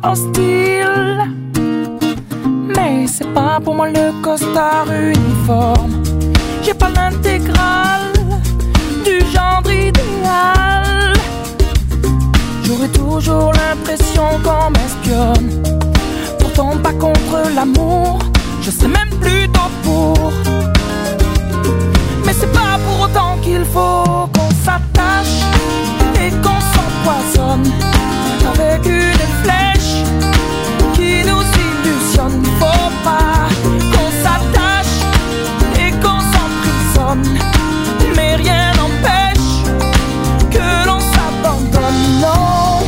hostile. Mais c'est pas pour moi le costard uniforme. J'ai pas l'intégrale du genre idéal. J'aurais toujours l'impression qu'on m'espionne. Pourtant pas contre l'amour, je sais même plutôt pour. Mais c'est pas pour autant qu'il faut qu'on s'attache et qu'on s'empoisonne avec une flèche qui nous illusionne. Faut pas qu'on s'attache et qu'on s'emprisonne, mais rien n'empêche que l'on s'abandonne. Non,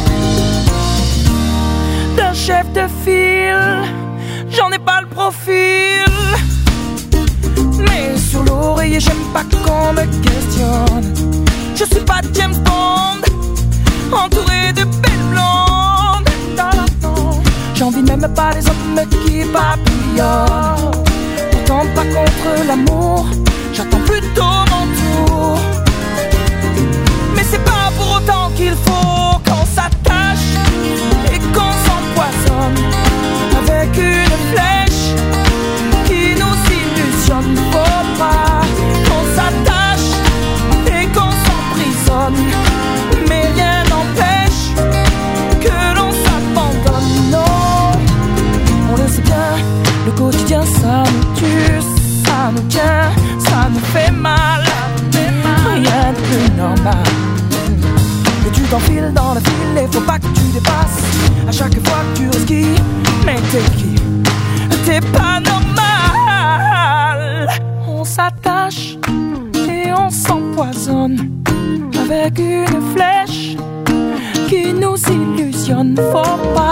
d'un chef de file, j'en ai pas le profil. Mais sur l'oreiller, j'aime pas qu'on me questionne. Je suis pas James Bond, entouré de belles blondes. J'envie même pas les hommes qui papillonnent. Pourtant pas contre l'amour, j'attends plutôt mon tour. Mais c'est pas pour autant qu'il faut qu'on s'attache et qu'on s'empoisonne avec une flèche qui nous illusionne. Faut pas qu'on s'attache et qu'on s'emprisonne, mais rien n'empêche que l'on s'abandonne. Non, on le sait bien, le quotidien ça nous tue, ça nous tient, ça nous fait mal. Rien de plus normal. Et tu t'enfiles dans la file et faut pas que tu dépasses à chaque fois que tu risques. Mais t'es qui? T'es pas normal. On s'attache et on s'empoisonne avec une flèche qui nous illusionne. Faut pas